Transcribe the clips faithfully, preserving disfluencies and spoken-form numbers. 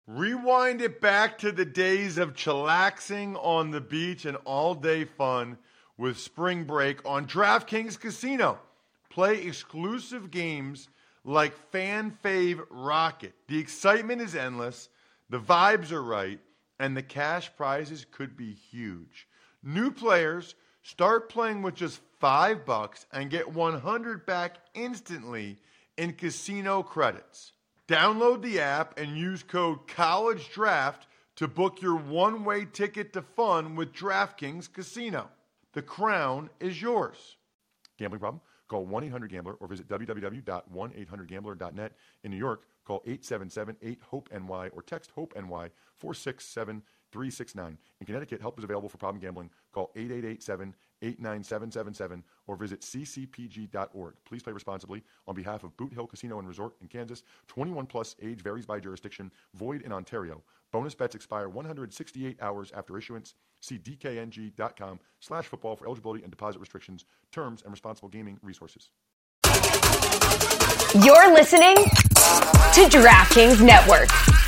Rewind it back to the days of chillaxing on the beach and all-day fun with Spring Break on DraftKings Casino. Play exclusive games like Fan Fave Rocket. The excitement is endless, the vibes are right, and the cash prizes could be huge. New players start playing with just five bucks and get one hundred back instantly in casino credits. Download the app and use code COLLEGEDRAFT to book your one-way ticket to fun with DraftKings Casino. The crown is yours. Gambling problem? Call one eight hundred gambler or visit w w w dot one eight hundred gambler dot net. In New York, call eight seven seven eight hope N Y or text HOPE-NY four six seven three six nine. In Connecticut, help is available for problem gambling. Call eight eight eight seven eight nine seven seven seven or visit c c p g dot org. Please play responsibly. On behalf of Boot Hill Casino and Resort in Kansas, twenty-one plus, age varies by jurisdiction, void in Ontario. Bonus bets expire one hundred sixty-eight hours after issuance. See d k n g dot com slash football for eligibility and deposit restrictions, terms, and responsible gaming resources. You're listening to DraftKings Network.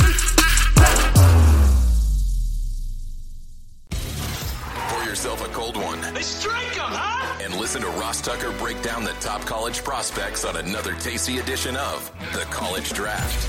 Pour yourself a cold one. Let's drink 'em, huh? And listen to Ross Tucker break down the top college prospects on another tasty edition of The College Draft.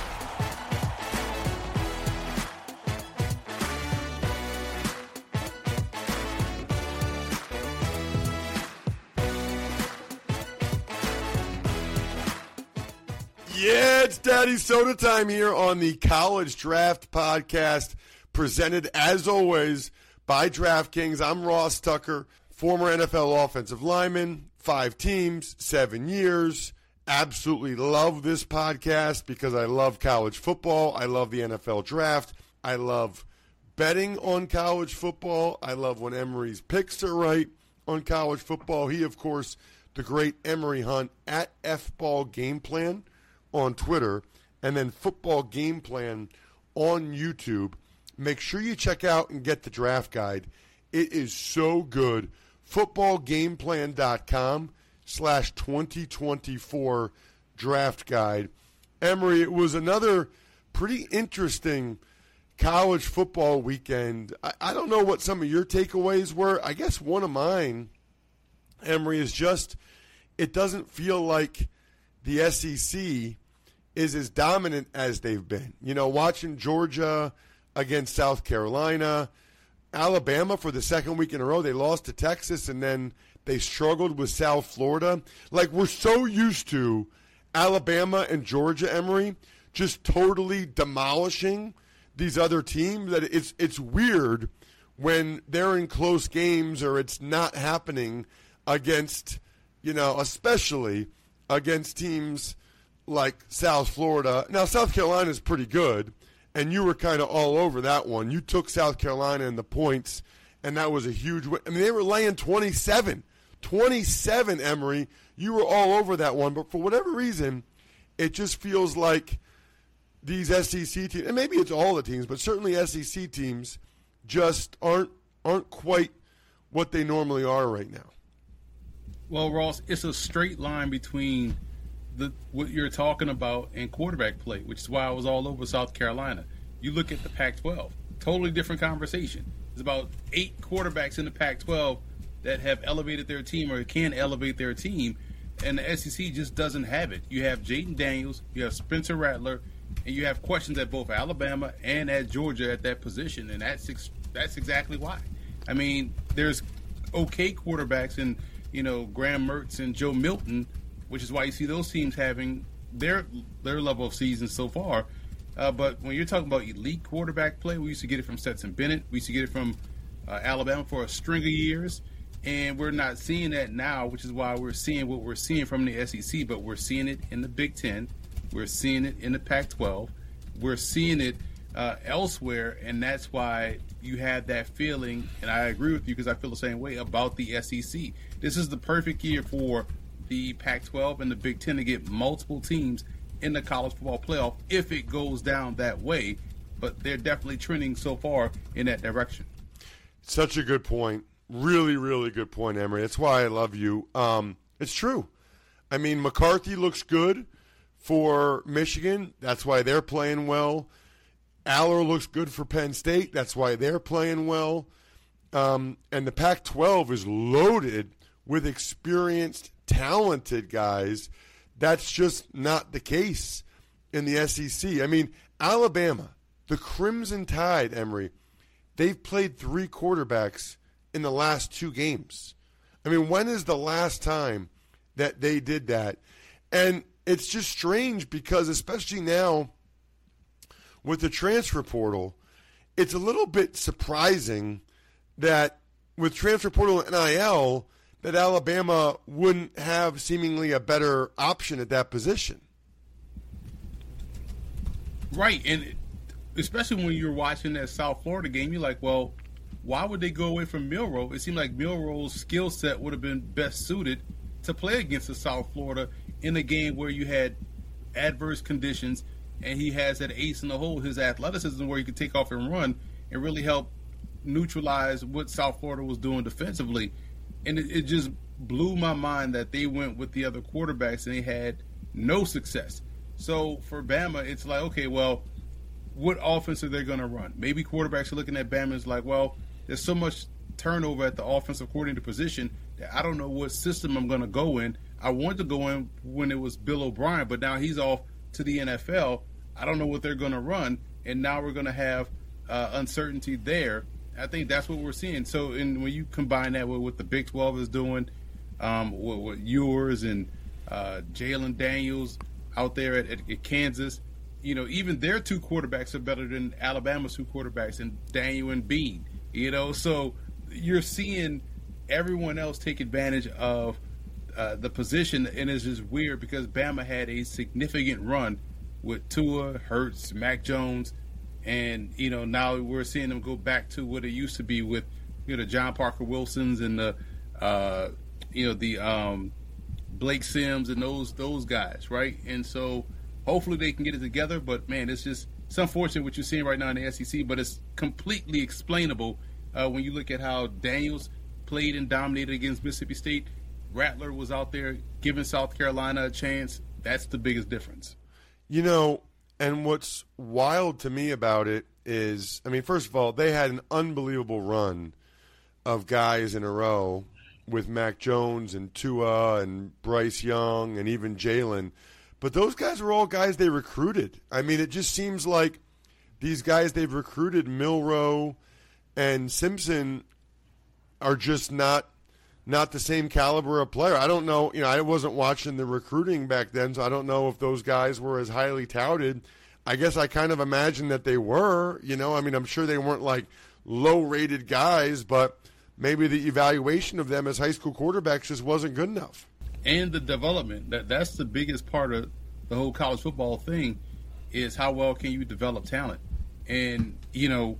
Yeah, it's Daddy Soda time here on the College Draft Podcast, presented as always by DraftKings. I'm Ross Tucker, former N F L offensive lineman, five teams, seven years. Absolutely love this podcast because I love college football. I love the N F L draft. I love betting on college football. I love when Emery's picks are right on college football. He, of course, the great Emery Hunt at F Ball Game Plan on Twitter, and then Football Game Plan on YouTube. Make sure you check out and get the draft guide. It is so good. footballgameplan.com slash 2024 draft guide. Emery, it was another pretty interesting college football weekend. I, I don't know what some of your takeaways were. I guess one of mine, Emery, is just it doesn't feel like the S E C is as dominant as they've been. You know, watching Georgia against South Carolina, Alabama for the second week in a row, they lost to Texas, and then they struggled with South Florida. Like, we're so used to Alabama and Georgia, Emery, just totally demolishing these other teams that it's it's weird when they're in close games or it's not happening against, you know, especially against teams like South Florida. Now, South Carolina is pretty good, and you were kind of all over that one. You took South Carolina in the points, and that was a huge win. I mean, they were laying twenty-seven. twenty-seven, Emery. You were all over that one, but for whatever reason, it just feels like these S E C teams, and maybe it's all the teams, but certainly S E C teams just aren't aren't quite what they normally are right now. Well, Ross, it's a straight line between the what you're talking about and quarterback play, which is why I was all over South Carolina. You look at the Pac twelve, totally different conversation. There's about eight quarterbacks in the Pac twelve that have elevated their team or can elevate their team, and the S E C just doesn't have it. You have Jaden Daniels, you have Spencer Rattler, and you have questions at both Alabama and at Georgia at that position, and that's ex- that's exactly why. I mean, there's okay quarterbacks in, you know, Graham Mertz and Joe Milton, which is why you see those teams having their their level of season so far. Uh, but when you're talking about elite quarterback play, we used to get it from Stetson Bennett. We used to get it from uh, Alabama for a string of years, and we're not seeing that now, which is why we're seeing what we're seeing from the S E C, but we're seeing it in the Big Ten. We're seeing it in the Pac twelve. We're seeing it uh, elsewhere, and that's why you have that feeling, and I agree with you because I feel the same way about the S E C. This is the perfect year for the Pac twelve and the Big Ten to get multiple teams in the college football playoff if it goes down that way, but they're definitely trending so far in that direction. Such a good point. Really, really good point, Emery. That's why I love you. Um, it's true. I mean, McCarthy looks good for Michigan. That's why they're playing well. Aller looks good for Penn State. That's why they're playing well. Um, and the Pac twelve is loaded with experienced, talented guys. That's just not the case in the S E C. I mean, Alabama, the Crimson Tide, Emory, they've played three quarterbacks in the last two games. I mean, when is the last time that they did that? And it's just strange because especially now with the transfer portal, it's a little bit surprising that with transfer portal and N I L, that Alabama wouldn't have seemingly a better option at that position. Right, and especially when you're watching that South Florida game, you're like, well, why would they go away from Milroe? It seemed like Milroe's skill set would have been best suited to play against the South Florida in a game where you had adverse conditions, and he has that ace in the hole, his athleticism, where he could take off and run and really help neutralize what South Florida was doing defensively. And it, it just blew my mind that they went with the other quarterbacks and they had no success. So for Bama, it's like, okay, well, what offense are they going to run? Maybe quarterbacks are looking at Bama and it's like, well, there's so much turnover at the offensive coordinator position that I don't know what system I'm going to go in. I wanted to go in when it was Bill O'Brien, but now he's off to the N F L. I don't know what they're going to run, and now we're going to have uh, uncertainty there. I think that's what we're seeing. So, and when you combine that with what the Big twelve is doing, um, with, with Ewers and uh, Jalen Daniels out there at, at, at Kansas, you know, even their two quarterbacks are better than Alabama's two quarterbacks, and Daniel and Bean. You know, so you're seeing everyone else take advantage of uh, the position, and it's just weird because Bama had a significant run with Tua, Hurts, Mac Jones, and, you know, now we're seeing them go back to what it used to be with, you know, the John Parker Wilsons and the, uh, you know, the um, Blake Sims and those those guys, right? And so hopefully they can get it together, but, man, it's just it's unfortunate what you're seeing right now in the S E C, but it's completely explainable uh, when you look at how Daniels played and dominated against Mississippi State. Rattler was out there giving South Carolina a chance. That's the biggest difference. You know, and what's wild to me about it is, I mean, first of all, they had an unbelievable run of guys in a row with Mac Jones and Tua and Bryce Young and even Jalen. But those guys were all guys they recruited. I mean, it just seems like these guys they've recruited, Milroe and Simpson, are just not not the same caliber of player. I don't know. You know, I wasn't watching the recruiting back then, so I don't know if those guys were as highly touted. I guess I kind of imagine that they were. You know, I mean, I'm sure they weren't like low-rated guys, but maybe the evaluation of them as high school quarterbacks just wasn't good enough. And the development, that that's the biggest part of the whole college football thing, is how well can you develop talent. And, you know,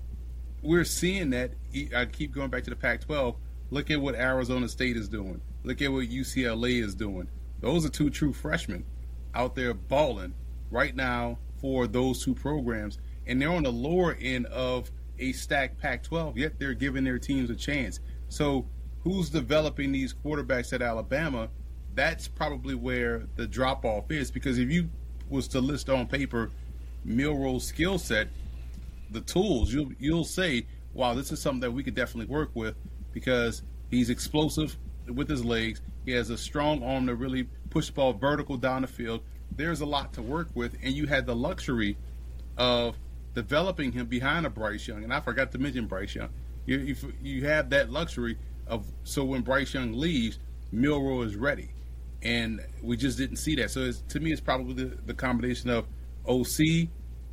we're seeing that. I keep going back to the Pac twelve. Look at what Arizona State is doing. Look at what U C L A is doing. Those are two true freshmen out there balling right now for those two programs. And they're on the lower end of a stacked Pac twelve, yet they're giving their teams a chance. So who's developing these quarterbacks at Alabama? That's probably where the drop-off is, because if you was to list on paper Milroe's skill set, the tools, you'll, you'll say, wow, this is something that we could definitely work with, because he's explosive with his legs. He has a strong arm to really push the ball vertical down the field. There's a lot to work with, and you had the luxury of developing him behind a Bryce Young. And I forgot to mention Bryce Young. You, you, you have that luxury of, so when Bryce Young leaves, Milroe is ready. And we just didn't see that. So it's, to me, it's probably the, the combination of O C,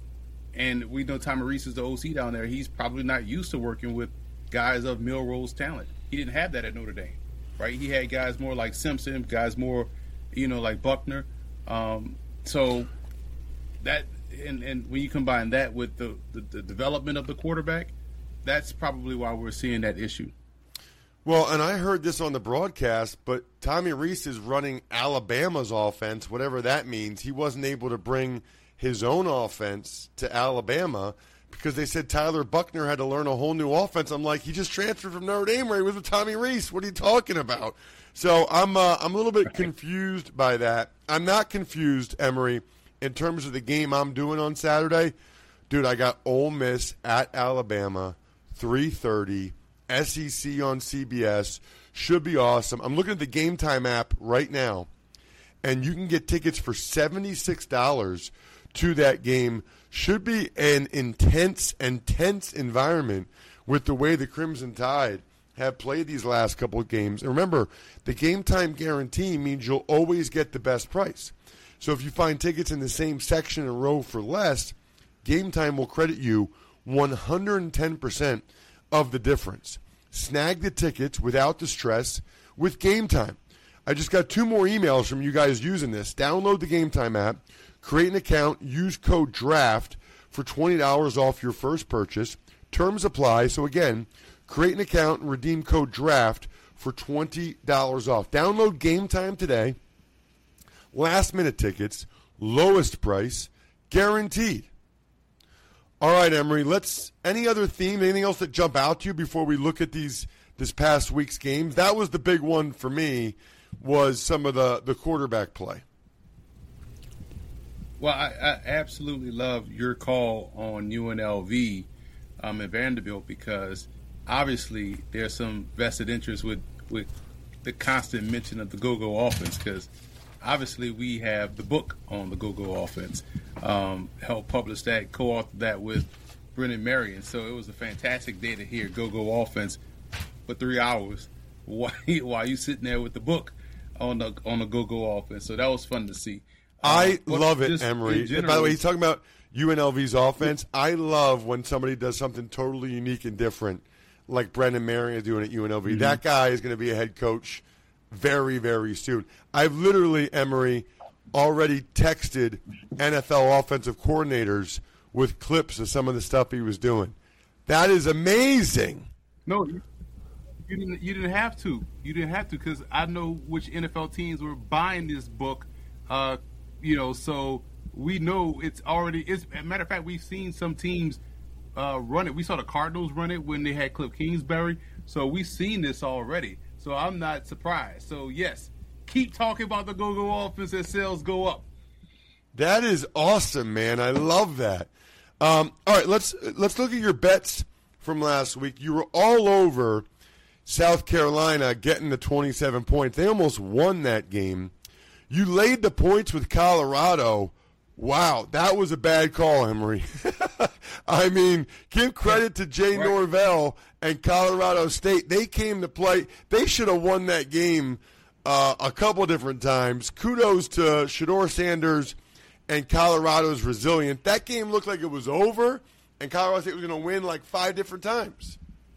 and we know Tommy Rees is the O C down there. He's probably not used to working with guys of Milroe's talent. He didn't have that at Notre Dame, right? He had guys more like Simpson, guys more, you know, like Buckner. Um, so that, and, and when you combine that with the, the, the development of the quarterback, that's probably why we're seeing that issue. Well, and I heard this on the broadcast, but Tommy Rees is running Alabama's offense, whatever that means. He wasn't able to bring his own offense to Alabama because they said Tyler Buckner had to learn a whole new offense. I'm like, he just transferred from Notre Dame where he was with Tommy Rees. What are you talking about? So I'm uh, I'm a little bit confused by that. I'm not confused, Emory, in terms of the game I'm doing on Saturday, Dude, I got Ole Miss at Alabama, three thirty, S E C on C B S. Should be awesome. I'm looking at the Game Time app right now, and you can get tickets for seventy-six dollars to that game. Should be an intense and tense environment with the way the Crimson Tide have played these last couple of games. And remember, the Game Time guarantee means you'll always get the best price. So if you find tickets in the same section and row for less, Game Time will credit you one hundred ten percent of the difference. Snag the tickets without the stress with Game Time. I just got two more emails from you guys using this. Download the Game Time app, create an account, use code DRAFT for twenty dollars off your first purchase. Terms apply. So again, create an account and redeem code DRAFT for twenty dollars off. Download Game Time today. Last minute tickets, lowest price, guaranteed. All right, Emory, let's any other theme, anything else that jump out to you before we look at these this past week's games? That was the big one for me, was some of the, the quarterback play. Well, I, I absolutely love your call on U N L V um, and Vanderbilt, because obviously there's some vested interest with, with the constant mention of the go-go offense, because obviously we have the book on the go-go offense. Um, helped publish that, co-authored that with Brennan Marion. So it was a fantastic day to hear go-go offense for three hours while, while you sitting there with the book on the on the go-go offense. So that was fun to see. I um, love it, Emory. General, by the way, he's talking about U N L V's offense. I love when somebody does something totally unique and different, like Brennan Marion is doing at U N L V. Mm-hmm. That guy is going to be a head coach very, very soon. I've literally, Emory, already texted N F L offensive coordinators with clips of some of the stuff he was doing. That is amazing. No, you, you didn't. You didn't have to. You didn't have to, because I know which N F L teams were buying this book. Uh, you know, so we know it's already. It's, as a matter of fact, we've seen some teams uh, run it. We saw the Cardinals run it when they had Cliff Kingsbury. So we've seen this already. So I'm not surprised. So yes, keep talking about the go-go offense as sales go up. That is awesome, man. I love that. Um, all right, let's let's look at your bets from last week. You were all over South Carolina getting the twenty-seven points. They almost won that game. You laid the points with Colorado. Wow, that was a bad call, Emory. I mean, give credit to Jay right. Norvell and Colorado State. They came to play. They should have won that game uh, a couple different times. Kudos to Shedeur Sanders and Colorado's resilient. That game looked like it was over, and Colorado State was going to win like five different times.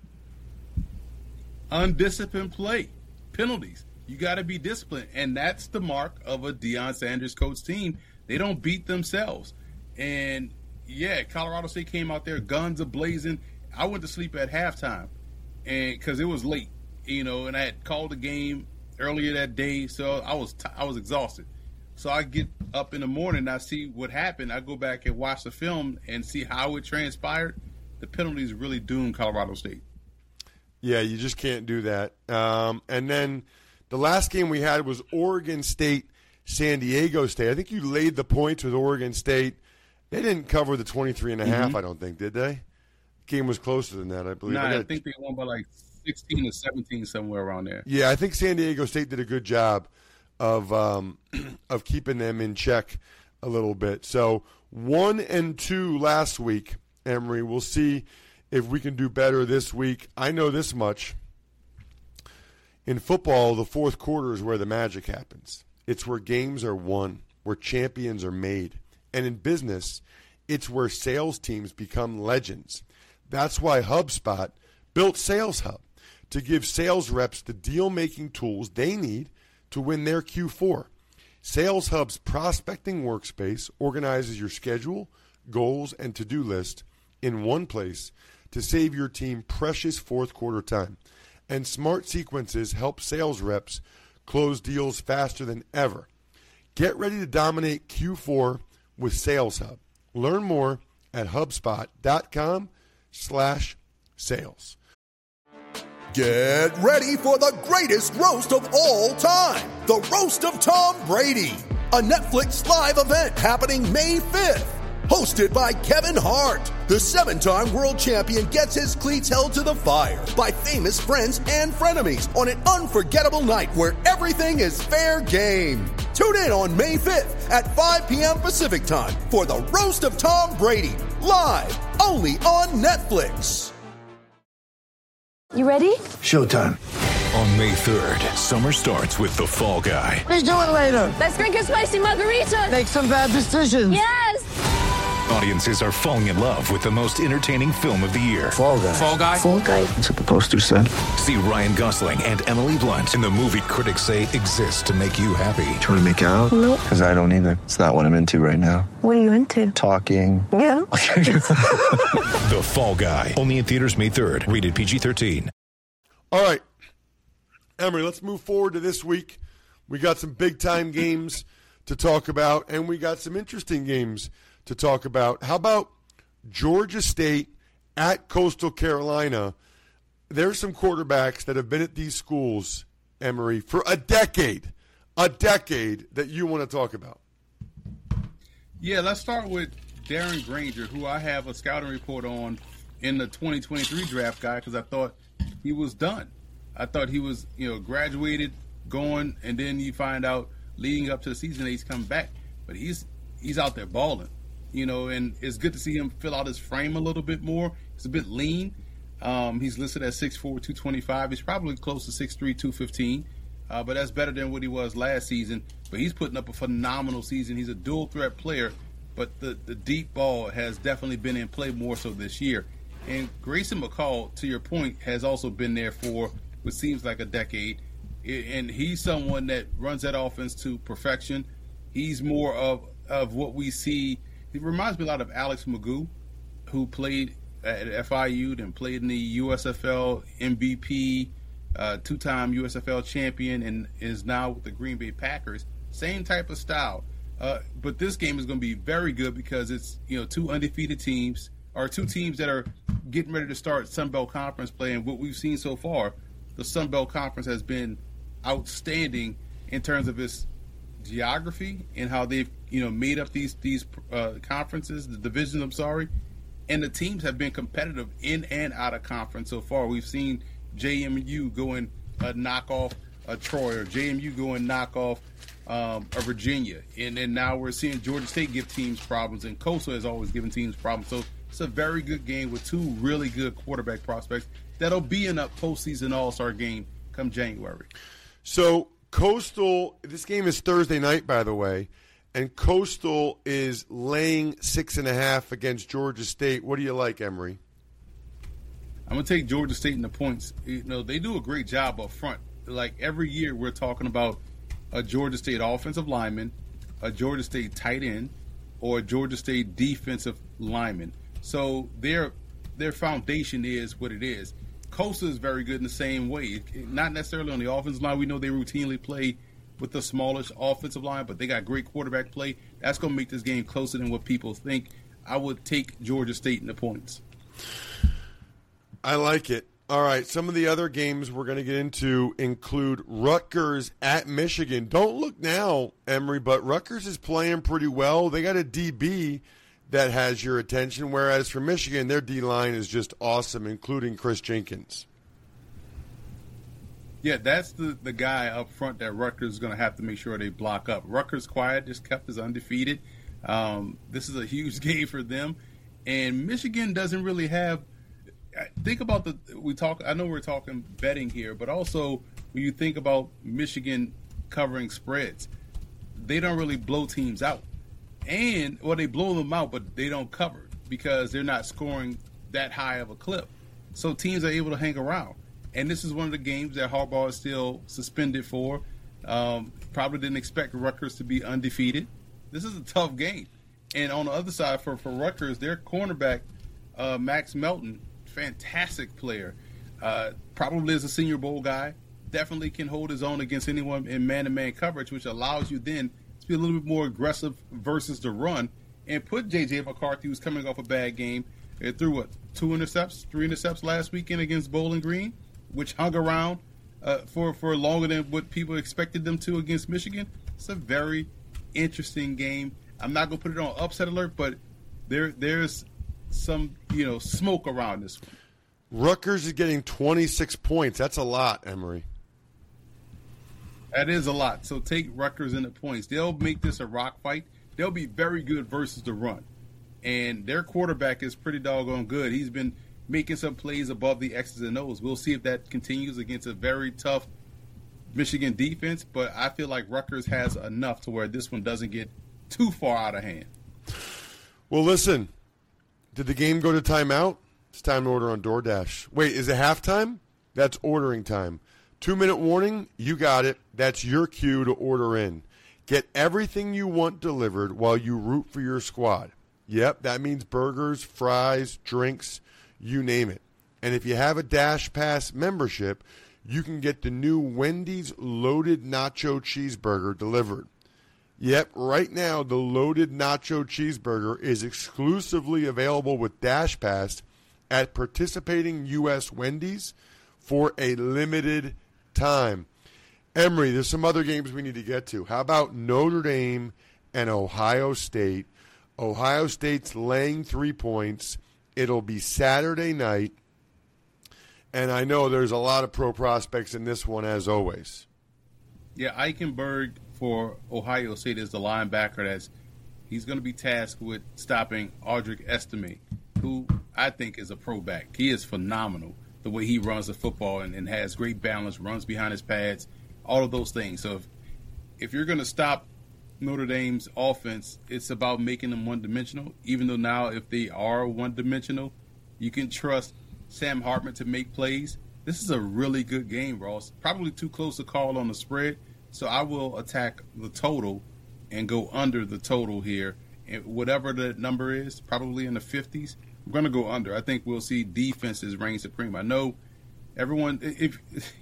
Undisciplined play, penalties. You got to be disciplined, and that's the mark of a Deion Sanders coach team. They don't beat themselves. And, yeah, Colorado State came out there, guns a-blazing. I went to sleep at halftime and because it was late, you know, and I had called the game earlier that day, so I was t- I was exhausted. So I get up in the morning, I see what happened. I go back and watch the film and see how it transpired. The penalties really doomed Colorado State. Yeah, you just can't do that. Um, and then the last game we had was Oregon State, San Diego State. I think you laid the points with Oregon State. They didn't cover the twenty-three and a half, mm-hmm. I don't think, did they? Game was closer than that, I believe. No, I, I think they won by like sixteen or seventeen, somewhere around there. Yeah, I think San Diego State did a good job of um, of keeping them in check a little bit. So one and two last week, Emory. We'll see if we can do better this week. I know this much. In football, the fourth quarter is where the magic happens. It's where games are won, where champions are made. And in business, it's where sales teams become legends. That's why HubSpot built Sales Hub, to give sales reps the deal-making tools they need to win their Q four. Sales Hub's prospecting workspace organizes your schedule, goals, and to-do list in one place to save your team precious fourth quarter time. And Smart Sequences help sales reps close deals faster than ever. Get ready to dominate Q four with Sales Hub. Learn more at HubSpot.com slash sales. Get ready for the greatest roast of all time. The Roast of Tom Brady. A Netflix live event happening May fifth. Hosted by Kevin Hart, the seven-time world champion gets his cleats held to the fire by famous friends and frenemies on an unforgettable night where everything is fair game. Tune in on May fifth at five p.m. Pacific time for the Roast of Tom Brady, live only on Netflix. You ready? Showtime. On May third, summer starts with The Fall Guy. Let's do it later. Let's drink a spicy margarita. Make some bad decisions. Yes! Audiences are falling in love with the most entertaining film of the year. Fall Guy. Fall Guy? Fall Guy. That's what the poster said. See Ryan Gosling and Emily Blunt in the movie critics say exists to make you happy. Trying to make it out? Nope. Because I don't either. It's not what I'm into right now. What are you into? Talking. Yeah. The Fall Guy. Only in theaters May third. Rated P G thirteen. All right. Emery, let's move forward to this week. We got some big-time games to talk about, and we got some interesting games to talk about. How about Georgia State at Coastal Carolina? There's some quarterbacks that have been at these schools, Emery, for a decade, a decade that you want to talk about. Yeah, let's start with Darren Granger, who I have a scouting report on in the twenty twenty-three draft guy because I thought he was done. I thought he was, you know, graduated, going, and then you find out leading up to the season that he's coming back. But he's he's out there balling, you know, and it's good to see him fill out his frame a little bit more. He's a bit lean. Um, he's listed at six four, two twenty-five. He's probably close to six three, two fifteen, uh, but that's better than what he was last season. But he's putting up a phenomenal season. He's a dual threat player, but the, the deep ball has definitely been in play more so this year. And Grayson McCall, to your point, has also been there for what seems like a decade. And he's someone that runs that offense to perfection. He's more of, of what we see. He reminds me a lot of Alex Magoo, who played at F I U and played in the U S F L M V P, uh, two-time U S F L champion, and is now with the Green Bay Packers. Same type of style. Uh, but this game is going to be very good because it's, you know, two undefeated teams, or two teams that are getting ready to start Sun Belt Conference play. And what we've seen so far, the Sun Belt Conference has been outstanding in terms of its geography and how they've, you know, made up these these uh, conferences, the divisions, I'm sorry. And the teams have been competitive in and out of conference so far. We've seen J M U go and uh, knock off a Troy, or J M U go and knock off um, a Virginia. And then now we're seeing Georgia State give teams problems, and Coastal has always given teams problems. So it's a very good game with two really good quarterback prospects that'll be in a postseason All-Star game come January. So Coastal, this game is Thursday night, by the way, and Coastal is laying six and a half against Georgia State. What do you like, Emery? I'm going to take Georgia State in the points. You know, they do a great job up front. Like every year we're talking about a Georgia State offensive lineman, a Georgia State tight end, or a Georgia State defensive lineman. So their their foundation is what it is. Coastal is very good in the same way. Not necessarily on the offensive line. We know they routinely play with the smallest offensive line, but they got great quarterback play. That's going to make this game closer than what people think. I would take Georgia State in the points. I like it. All right, some of the other games we're going to get into include Rutgers at Michigan. Don't look now, Emery, but Rutgers is playing pretty well. They got a D B that has your attention, whereas for Michigan, their D-line is just awesome, including Chris Jenkins. Yeah, that's the, the guy up front that Rutgers is going to have to make sure they block up. Rutgers quiet, just kept us undefeated. Um, this is a huge game for them. And Michigan doesn't really have – think about the – we talk. I know we're talking betting here, but also when you think about Michigan covering spreads, they don't really blow teams out. And, well, they blow them out, but they don't cover because they're not scoring that high of a clip. So teams are able to hang around. And this is one of the games that Harbaugh is still suspended for. Um, probably didn't expect Rutgers to be undefeated. This is a tough game. And on the other side, for, for Rutgers, their cornerback, uh, Max Melton, fantastic player. Uh, probably is a Senior Bowl guy. Definitely can hold his own against anyone in man-to-man coverage, which allows you then to be a little bit more aggressive versus the run and put J J. McCarthy, who's coming off a bad game, it threw, what, two intercepts, three intercepts last weekend against Bowling Green, which hung around uh, for, for longer than what people expected them to against Michigan. It's a very interesting game. I'm not going to put it on upset alert, but there there's some, you know, smoke around this one. Rutgers is getting twenty-six points. That's a lot, Emory. That is a lot. So take Rutgers in the points. They'll make this a rock fight. They'll be very good versus the run. And their quarterback is pretty doggone good. He's been making some plays above the X's and O's. We'll see if that continues against a very tough Michigan defense. But I feel like Rutgers has enough to where this one doesn't get too far out of hand. Well, listen. Did the game go to timeout? It's time to order on DoorDash. Wait, is it halftime? That's ordering time. Two-minute warning, you got it. That's your cue to order in. Get everything you want delivered while you root for your squad. Yep, that means burgers, fries, drinks, you name it. And if you have a Dash Pass membership, you can get the new Wendy's Loaded Nacho Cheeseburger delivered. Yep, right now the Loaded Nacho Cheeseburger is exclusively available with Dash Pass at participating U S Wendy's for a limited time. Emory, there's some other games we need to get to. How about Notre Dame and Ohio State? Ohio State's laying three points. It'll be Saturday night. And I know there's a lot of pro prospects in this one, as always. Yeah, Eichenberg for Ohio State is the linebacker that's he's going to be tasked with stopping Audric Estime, who I think is a pro back. He is phenomenal the way he runs the football and, and has great balance, runs behind his pads, all of those things. So if, if you're going to stop Notre Dame's offense, it's about making them one-dimensional, even though now if they are one-dimensional, you can trust Sam Hartman to make plays. This is a really good game, Ross. Probably too close to call on the spread, so I will attack the total and go under the total here. And whatever the number is, probably in the fifties, I'm going to go under. I think we'll see defenses reign supreme. I know everyone, if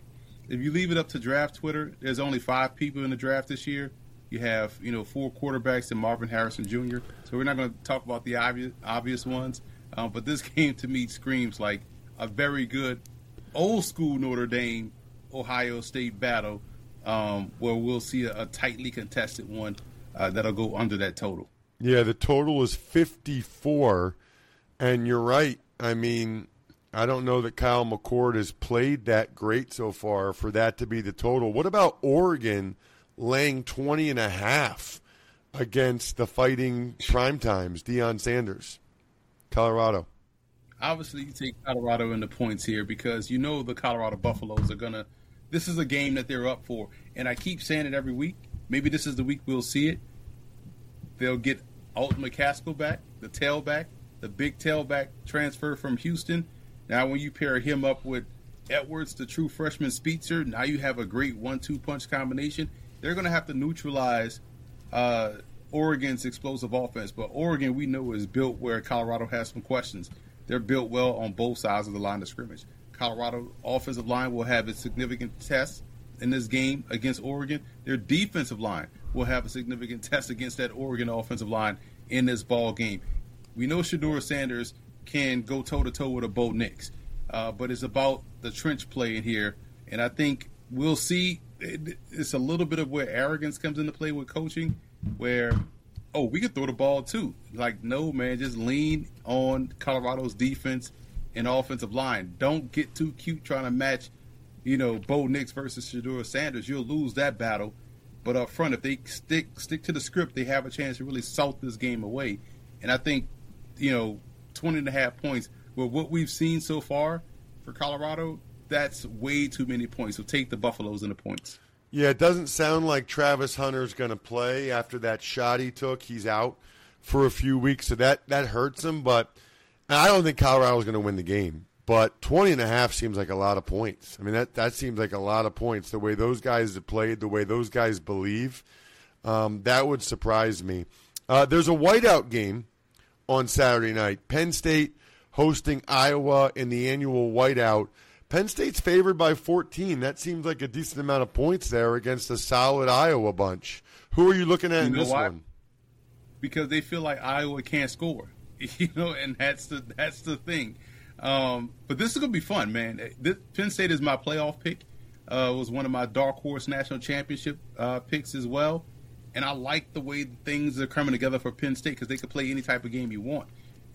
if you leave it up to draft Twitter, there's only five people in the draft this year. You have, you know, four quarterbacks and Marvin Harrison Junior So we're not going to talk about the obvious, obvious ones. Um, but this game to me screams like a very good old school Notre Dame Ohio State battle um, where we'll see a, a tightly contested one uh, that'll go under that total. Yeah, the total is fifty-four. And you're right. I mean, I don't know that Kyle McCord has played that great so far for that to be the total. What about Oregon laying twenty and a half against the Fighting Primetimes, Deion Sanders, Colorado? Obviously, you take Colorado in the points here because you know the Colorado Buffaloes are going to – this is a game that they're up for. And I keep saying it every week. Maybe this is the week we'll see it. They'll get Alton McCaskill back, the tailback, the big tailback transfer from Houston. Now when you pair him up with Edwards, the true freshman speedster, now you have a great one two punch combination. They're going to have to neutralize uh, Oregon's explosive offense. But Oregon, we know, is built where Colorado has some questions. They're built well on both sides of the line of scrimmage. Colorado offensive line will have a significant test in this game against Oregon. Their defensive line will have a significant test against that Oregon offensive line in this ball game. We know Shedeur Sanders can go toe-to-toe with a Bo Nix, uh, but it's about the trench play in here. And I think we'll see it, it's a little bit of where arrogance comes into play with coaching, where, oh, we can throw the ball too. Like, no, man, just lean on Colorado's defense and offensive line. Don't get too cute trying to match, you know, Bo Nix versus Shedeur Sanders. You'll lose that battle. But up front, if they stick stick to the script, they have a chance to really salt this game away. And I think, you know, twenty and a half points, with what we've seen so far for Colorado, that's way too many points. So take the Buffaloes in the points. Yeah, it doesn't sound like Travis Hunter's going to play after that shot he took. He's out for a few weeks, so that, that hurts him. But I don't think Colorado's going to win the game. But twenty and a half seems like a lot of points. I mean, that, that seems like a lot of points. The way those guys have played, the way those guys believe, um, that would surprise me. Uh, there's a whiteout game on Saturday night. Penn State hosting Iowa in the annual whiteout. Penn State's favored by fourteen. That seems like a decent amount of points there against a solid Iowa bunch. Who are you looking at you in know this why? one? Because they feel like Iowa can't score, you know, and that's the that's the thing. Um, but this is gonna be fun, man. This, Penn State is my playoff pick. Uh, was one of my dark horse national championship uh, picks as well. And I like the way things are coming together for Penn State because they could play any type of game you want.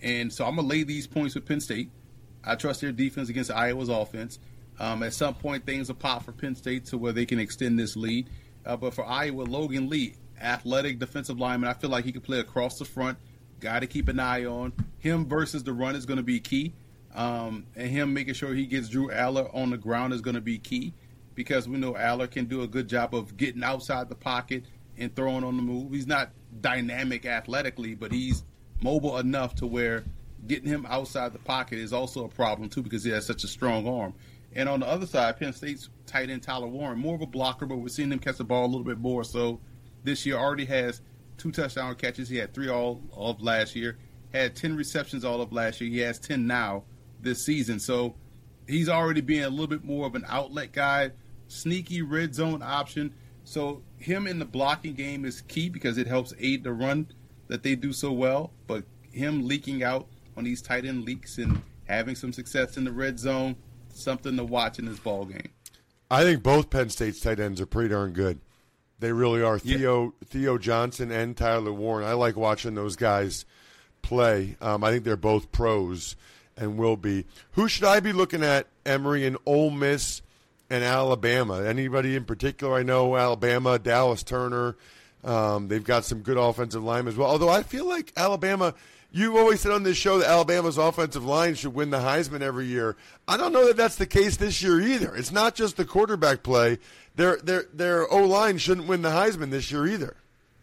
And so I'm going to lay these points with Penn State. I trust their defense against Iowa's offense. Um, at some point, things will pop for Penn State to where they can extend this lead. Uh, but for Iowa, Logan Lee, athletic defensive lineman, I feel like he can play across the front. Got to keep an eye on. Him versus the run is going to be key. Um, and him making sure he gets Drew Aller on the ground is going to be key, because we know Aller can do a good job of getting outside the pocket and throwing on the move. He's not dynamic athletically, but he's mobile enough to where getting him outside the pocket is also a problem too, because he has such a strong arm. And on the other side, Penn State's tight end Tyler Warren, more of a blocker, but we're seeing him catch the ball a little bit more. So this year already has two touchdown catches. He had three all of last year, had ten receptions all of last year. He has ten now this season. So he's already being a little bit more of an outlet guy, sneaky red zone option. So him in the blocking game is key, because it helps aid the run that they do so well. But him leaking out on these tight end leaks and having some success in the red zone, something to watch in this ball game. I think both Penn State's tight ends are pretty darn good. They really are. Yeah. Theo Theo Johnson and Tyler Warren. I like watching those guys play. Um, I think they're both pros and will be. Who should I be looking at, Emory, in Ole Miss and Alabama? Anybody in particular? I know Alabama, Dallas Turner. Um, they've got some good offensive line as well. Although I feel like Alabama, you always said on this show that Alabama's offensive line should win the Heisman every year. I don't know that that's the case this year either. It's not just the quarterback play. Their their their O-line shouldn't win the Heisman this year either.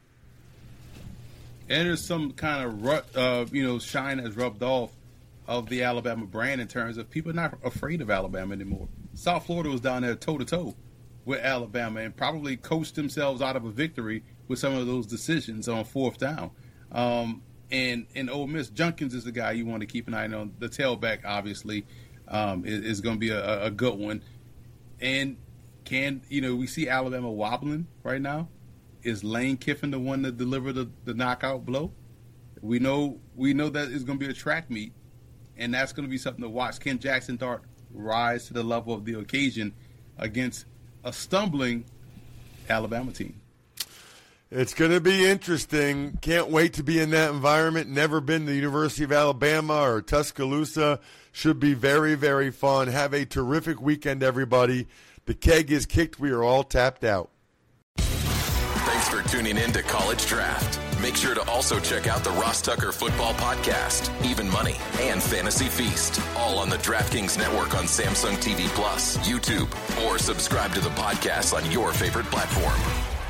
And there's some kind of rut, uh, you know, shine has rubbed off of the Alabama brand in terms of people not afraid of Alabama anymore. South Florida was down there toe-to-toe with Alabama and probably coached themselves out of a victory with some of those decisions on fourth down. Um, and in Ole Miss, Junkins is the guy you want to keep an eye on. The tailback, obviously, um, is, is going to be a, a good one. And can, you know, we see Alabama wobbling right now. Is Lane Kiffin the one to deliver the, the knockout blow? We know we know that it's going to be a track meet, and that's going to be something to watch. Can Jackson Dart rise to the level of the occasion against a stumbling Alabama team? It's going to be interesting. Can't wait to be in that environment. Never been to the University of Alabama or Tuscaloosa. Should be very, very fun. Have a terrific weekend, everybody. The keg is kicked. We are all tapped out. Thanks for tuning in to College Draft. Make sure to also check out the Ross Tucker Football Podcast, Even Money, and Fantasy Feast, all on the DraftKings Network on Samsung T V Plus, YouTube, or subscribe to the podcast on your favorite platform.